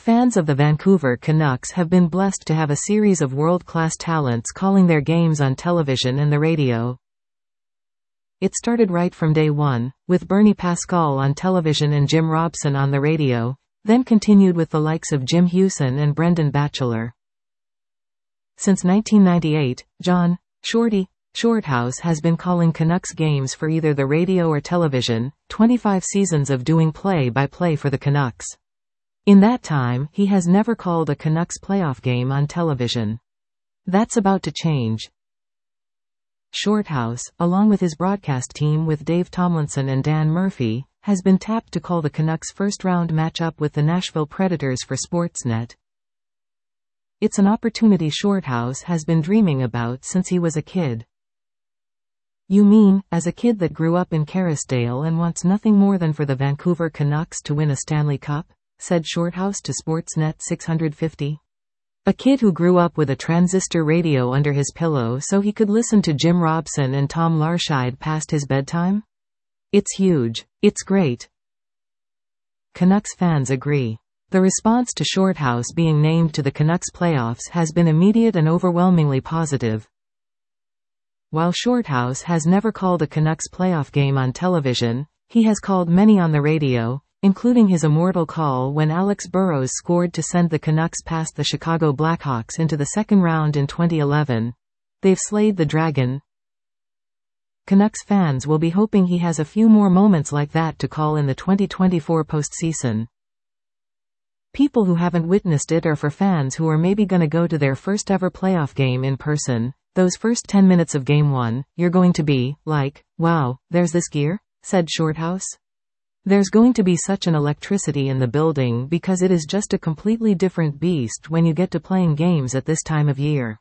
Fans of the Vancouver Canucks have been blessed to have a series of world-class talents calling their games on television and the radio. It started right from day one, with Bernie Pascal on television and Jim Robson on the radio, then continued with the likes of Jim Hewson and Brendan Batchelor. Since 1998, John Shorty Shorthouse has been calling Canucks games for either the radio or television, 25 seasons of doing play-by-play for the Canucks. In that time, he has never called a Canucks playoff game on television. That's about to change. Shorthouse, along with his broadcast team with Dave Tomlinson and Dan Murphy, has been tapped to call the Canucks' first-round matchup with the Nashville Predators for Sportsnet. It's an opportunity Shorthouse has been dreaming about since he was a kid. You mean, as a kid that grew up in Kerrisdale and wants nothing more than for the Vancouver Canucks to win a Stanley Cup? Said Shorthouse to Sportsnet 650. A kid who grew up with a transistor radio under his pillow so he could listen to Jim Robson and Tom Larscheid past his bedtime? It's huge. It's great. Canucks fans agree. The response to Shorthouse being named to the Canucks playoffs has been immediate and overwhelmingly positive. While Shorthouse has never called a Canucks playoff game on television, he has called many on the radio, including his immortal call when Alex Burrows scored to send the Canucks past the Chicago Blackhawks into the second round in 2011. They've slayed the dragon. Canucks fans will be hoping he has a few more moments like that to call in the 2024 postseason. People who haven't witnessed it are for fans who are maybe gonna go to their first ever playoff game in person. Those first 10 minutes of Game 1, you're going to be like, wow, there's this gear? Said Shorthouse. There's going to be such an electricity in the building because it is just a completely different beast when you get to playing games at this time of year.